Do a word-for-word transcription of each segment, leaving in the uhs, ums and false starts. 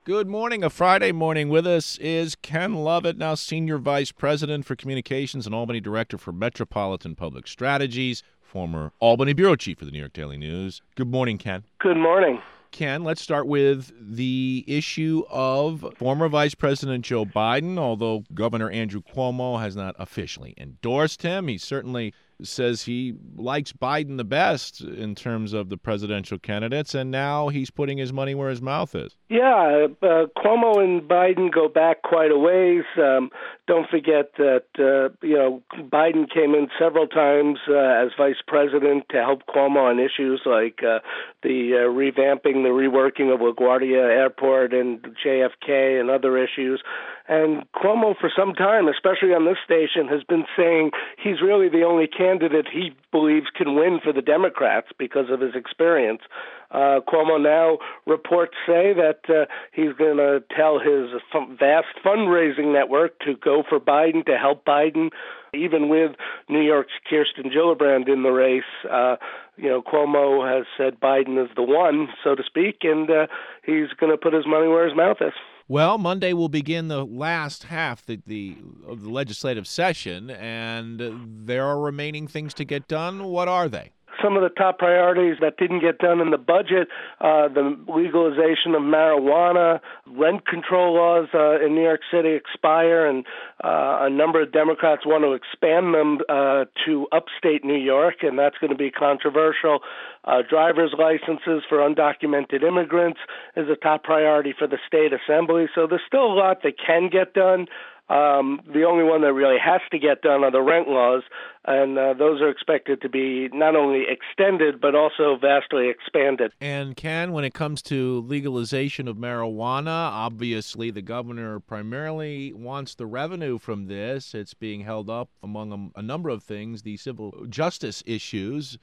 Good morning. A Friday morning with us is Ken Lovett, now Senior Vice President for Communications and Albany Director for Metropolitan Public Strategies, former Albany Bureau Chief for the New York Daily News. Good morning, Ken. Good morning. Ken, let's start with the issue of former Vice President Joe Biden. Although Governor Andrew Cuomo has not officially endorsed him, he certainly says he likes Biden the best in terms of the presidential candidates, and now he's putting his money where his mouth is. Yeah, uh, Cuomo and Biden go back quite a ways. Um, don't forget that, uh, you know, Biden came in several times uh, as vice president to help Cuomo on issues like uh, the uh, revamping, the reworking of LaGuardia Airport and J F K and other issues. And Cuomo, for some time, especially on this station, has been saying he's really the only candidate he believes can win for the Democrats because of his experience. Uh, Cuomo now reports say that uh, he's going to tell his vast fundraising network to go for Biden, to help Biden, even with New York's Kirsten Gillibrand in the race. Uh, you know, Cuomo has said Biden is the one, so to speak, and uh, he's going to put his money where his mouth is. Well, Monday will begin the last half the, the, of the legislative session, and there are remaining things to get done. What are they? Some of the top priorities that didn't get done in the budget, uh, the legalization of marijuana, rent control laws uh, in New York City expire, and uh, a number of Democrats want to expand them uh, to upstate New York, and that's going to be controversial. Uh, driver's licenses for undocumented immigrants is a top priority for the state assembly, so there's still a lot that can get done. Um, the only one that really has to get done are the rent laws, and uh, those are expected to be not only extended but also vastly expanded. And Ken, when it comes to legalization of marijuana, obviously the governor primarily wants the revenue from this. It's being held up among a, a number of things, the civil justice issues.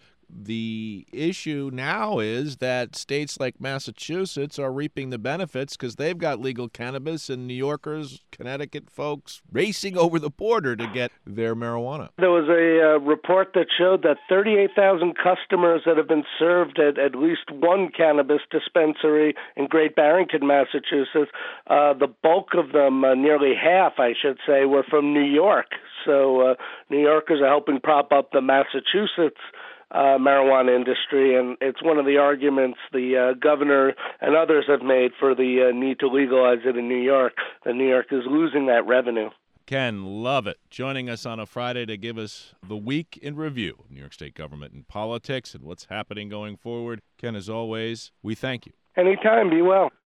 The issue now is that states like Massachusetts are reaping the benefits because they've got legal cannabis, and New Yorkers, Connecticut folks racing over the border to get their marijuana. There was a uh, report that showed that thirty-eight thousand customers that have been served at at least one cannabis dispensary in Great Barrington, Massachusetts, uh, the bulk of them, uh, nearly half, I should say, were from New York. So uh, New Yorkers are helping prop up the Massachusetts Uh, marijuana industry, and it's one of the arguments the uh, governor and others have made for the uh, need to legalize it in New York. That New York is losing that revenue. Ken Lovett joining us on a Friday to give us the week in review of New York State government and politics and what's happening going forward. Ken, as always, we thank you. Anytime. Be well.